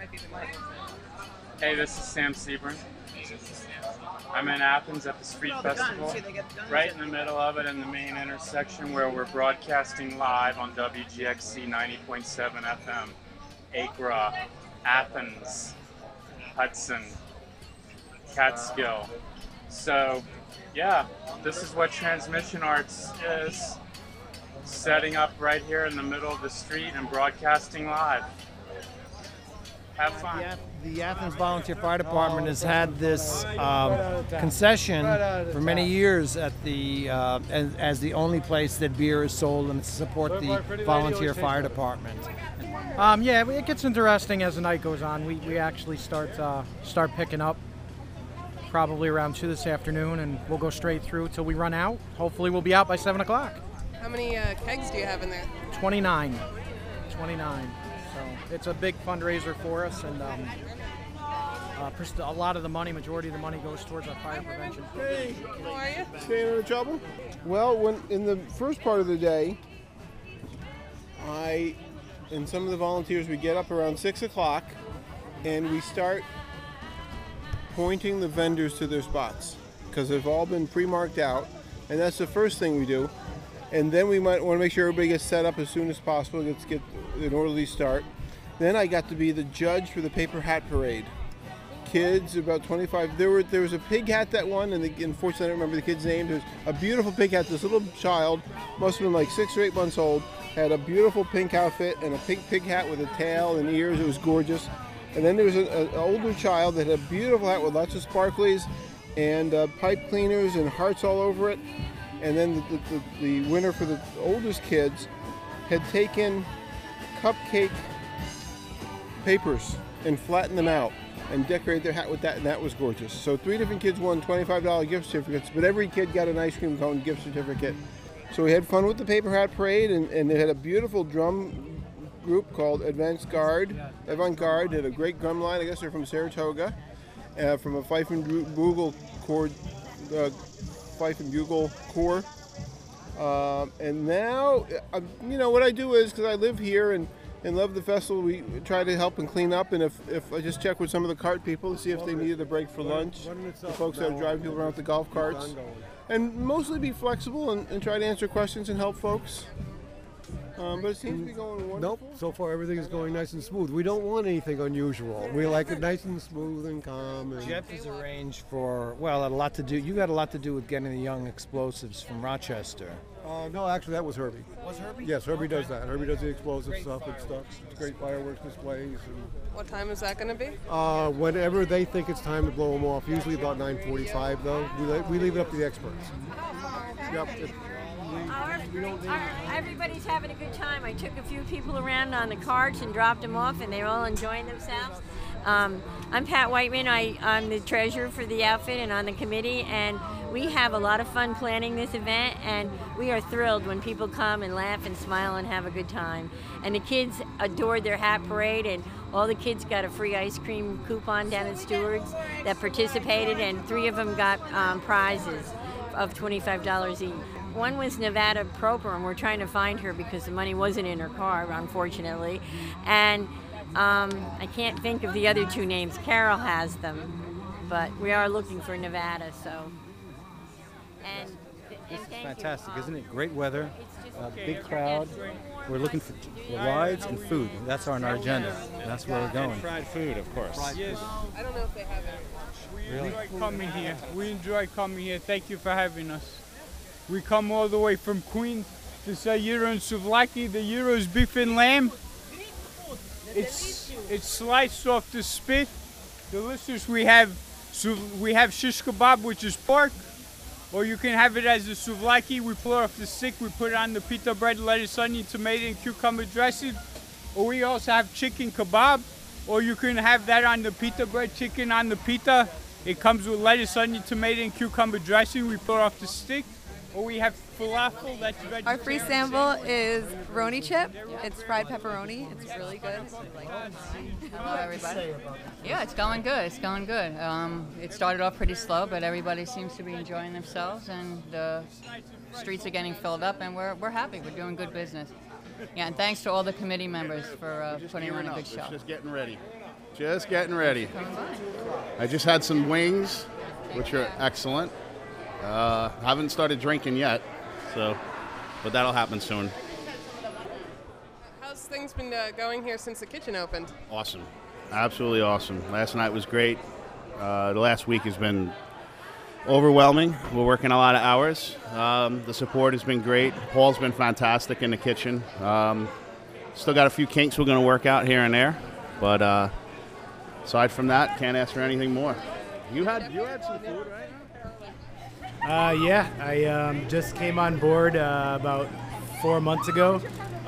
Hey, this is Sam Sebring. I'm in Athens at the Street Festival, right in the middle of it in the main intersection where we're broadcasting live on WGXC 90.7 FM, Acra, Athens, Hudson, Catskill. So, yeah, this is what Transmission Arts is, setting up right here in the middle of the street and broadcasting live. Have fun. The Athens Volunteer Fire Department has had this concession for many years at the as the only place that beer is sold and to support the volunteer fire department. Yeah, it gets interesting as the night goes on. We actually start picking up probably around 2 this afternoon, and we'll go straight through till we run out. Hopefully we'll be out by 7 o'clock. How many kegs do you have in there? 29. So it's a big fundraiser for us, and a lot of the money, majority of the money goes towards our fire prevention program. Hey, How are you? staying out of trouble? Well, when in the first part of the day, I and some of the volunteers, we get up around 6 o'clock and we start pointing the vendors to their spots because they've all been pre-marked out, and that's the first thing we do. And then we might want to make sure everybody gets set up as soon as possible, get an orderly start. Then I got to be the judge for the paper hat parade. Kids, about 25. There was a pig hat that won, and unfortunately I don't remember the kid's name. There's a beautiful pig hat. This little child, must have been like 6 or 8 months old, had a beautiful pink outfit and a pink pig hat with a tail and ears. It was gorgeous. And then there was an older child that had a beautiful hat with lots of sparklies and pipe cleaners and hearts all over it. And then the winner for the oldest kids had taken cupcake papers and flattened them out and decorated their hat with that, and that was gorgeous. So 3 different kids won $25 gift certificates, but every kid got an ice cream cone gift certificate. So we had fun with the paper hat parade, and they had a beautiful drum group called Avant-Garde. They had a great drum line. I guess they're from Saratoga, from a fife and bugle corps. And now, what I do is, because I live here and love the festival, we try to help and clean up, and if I just check with some of the cart people to see if they needed a break for lunch, the folks that are driving people around with the golf carts, and mostly be flexible and try to answer questions and help folks. But it seems to be going wonderful. Nope, so far everything is going nice and smooth. We don't want anything unusual. We like it nice and smooth and calm. And Jeff has arranged for, a lot to do. You got a lot to do with getting the young explosives from Rochester. no, actually that was Herbie. Was Herbie? Yes, Herbie does that. Herbie does the explosive stuff and stuff. It's great fireworks displays. And, What time is that going to be? whenever they think it's time to blow them off, usually about 9:45 though. We leave it up to the experts. Yep. Everybody's having a good time. I took a few people around on the carts and dropped them off, and they were all enjoying themselves. I'm Pat Whiteman. I'm the treasurer for the outfit and on the committee, and we have a lot of fun planning this event, and we are thrilled when people come and laugh and smile and have a good time. And the kids adored their hat parade, and all the kids got a free ice cream coupon down at Stewart's that participated, and 3 of them got prizes of $25 each. One was Nevada Proper, and we're trying to find her because the money wasn't in her car, unfortunately. And I can't think of the other 2 names. Carol has them, but we are looking for Nevada, so. This is fantastic, isn't it? Great weather, big crowd. We're looking for rides and food. That's on our agenda. That's where we're going. Fried food, of course. Yes. I don't know if they have it. We enjoy coming here. Thank you for having us. We come all the way from Queens to say Gyro and Souvlaki. The gyro is beef and lamb. It's sliced off the spit. Delicious. We have shish kebab, which is pork, or you can have it as a souvlaki. We pull it off the stick. We put it on the pita bread, lettuce, onion, tomato, and cucumber dressing. Or we also have chicken kebab, or you can have that on the pita bread, chicken on the pita. It comes with lettuce, onion, tomato, and cucumber dressing. We pull it off the stick. Or we have falafel, that's vegetarian. Our free sample is Roni chip. It's fried pepperoni. It's really good. Hello, everybody. Yeah, it's going good. It's going good. It started off pretty slow, but everybody seems to be enjoying themselves, and the streets are getting filled up, and we're happy. We're doing good business. Yeah, and thanks to all the committee members for putting on a good show. Just getting ready. Just getting ready. I just had some wings, which are excellent. Haven't started drinking yet, but that'll happen soon. How's things been going here since the kitchen opened? Awesome. Absolutely awesome. Last night was great. The last week has been overwhelming. We're working a lot of hours. The support has been great. Paul's been fantastic in the kitchen. Still got a few kinks we're going to work out here and there, but aside from that, can't ask for anything more. You had some food, right? Yeah, I just came on board about 4 months ago.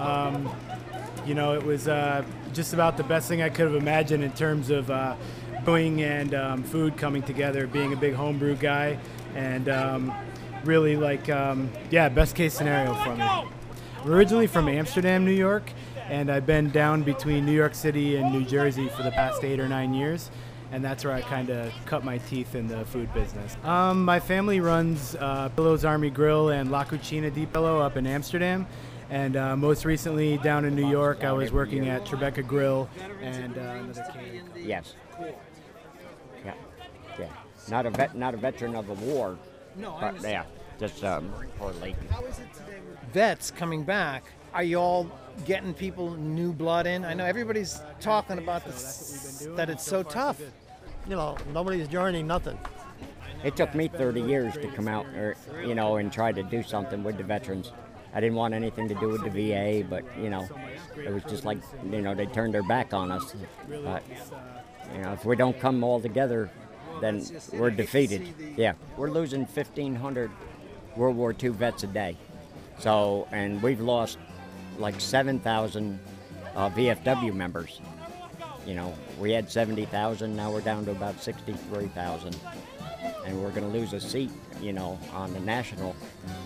It was just about the best thing I could have imagined in terms of brewing and food coming together, being a big homebrew guy, and really best case scenario for me. I'm originally from Amsterdam, New York, and I've been down between New York City and New Jersey for the past 8 or 9 years, and that's where I kind of cut my teeth in the food business. My family runs Pillows Army Grill and La Cucina di Pillow up in Amsterdam, and most recently down in New York, I was working at Tribeca Grill and another catering. Yes. Yeah. Not a veteran of the war. No, but yeah, just poor lady. How is it today with vets coming back? Are you all getting people new blood in? I know everybody's talking about this, that it's so tough. Nobody's joining nothing. It took me 30 years to come out, and try to do something with the veterans. I didn't want anything to do with the VA, but it was just like they turned their back on us. But if we don't come all together, then we're defeated. Yeah, we're losing 1,500 World War II vets a day. So, and we've lost like 7,000 VFW members. We had 70,000, now we're down to about 63,000. And we're going to lose a seat, on the national,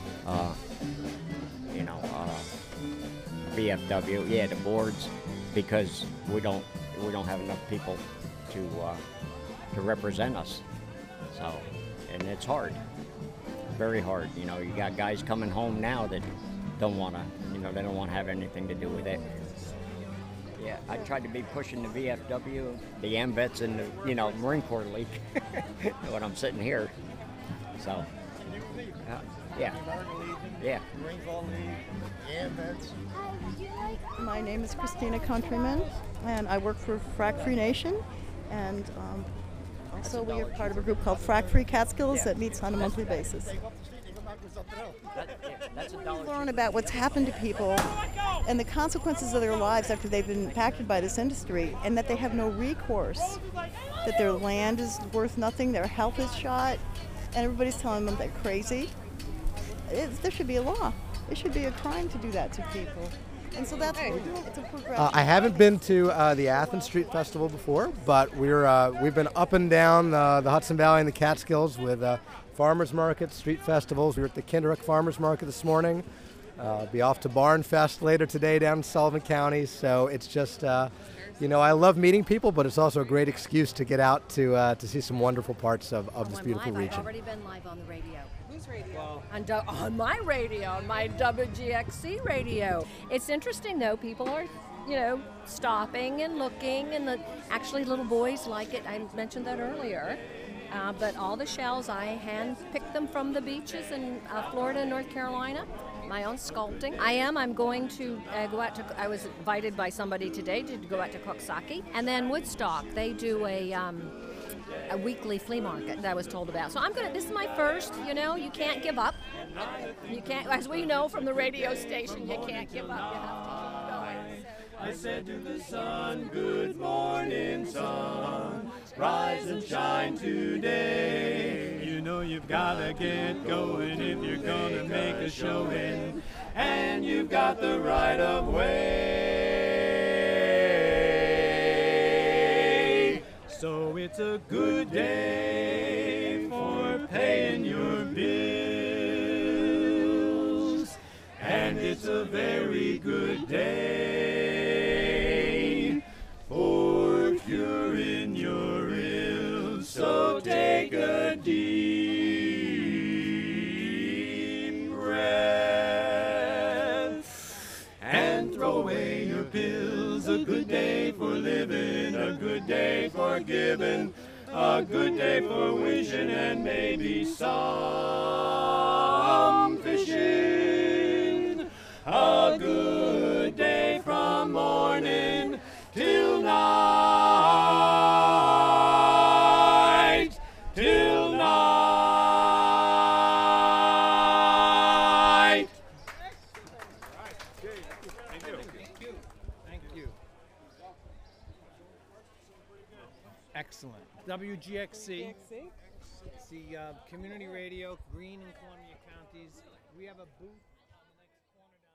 VFW, the boards, because we don't have enough people to represent us. So, and it's hard, very hard. You got guys coming home now that don't want to, they don't want to have anything to do with it. Yeah, I tried to be pushing the VFW, the AMVETS, and the Marine Corps League when I'm sitting here. So, yeah. Marine Corps League, AMVETS. My name is Christina Countryman, and I work for Frack Free Nation, and also we are part of a group called Frack Free Catskills that meets on a monthly basis. We learn about what's happened to people and the consequences of their lives after they've been impacted by this industry, and that they have no recourse, that their land is worth nothing, their health is shot, and everybody's telling them they're crazy. There should be a law. It should be a crime to do that to people. And so that's what we're doing. It's a progression. I haven't been to the Athens Street Festival before, but we've been up and down the Hudson Valley and the Catskills with farmers markets, street festivals. We were at the Kinderhook Farmers Market this morning. Be off to Barn Fest later today down in Sullivan County. So it's just, I love meeting people, but it's also a great excuse to get out to see some wonderful parts of this beautiful region. I've already been live on the radio. Whose radio? On my radio, on my WGXC radio. It's interesting though, people are, stopping and looking, and actually little boys like it. I mentioned that earlier. But all the shells, I hand-picked them from the beaches in Florida and North Carolina. My own sculpting. I'm going to go out to, I was invited by somebody today to go out to Coxsackie. And then Woodstock, they do a weekly flea market that I was told about. So this is my first, you can't give up. You can't, as we know from the radio station, you can't give up. You have to keep going. I said to the sun, good morning, sun, rise and shine today. You've gotta get going if you're gonna make a showing, and you've got the right of way. So it's a good day for paying your bills, and it's a very good day for curing your ills. So take a deep breath and throw day for living, a good day for giving, a good day for wishing, and maybe some fishing. A good day from morning till night, till night. Thank you. Excellent. WGXC. It's the community radio, Greene and Columbia counties. We have a booth.